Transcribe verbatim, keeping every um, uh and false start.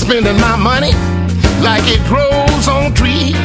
spending my money like it grows on trees.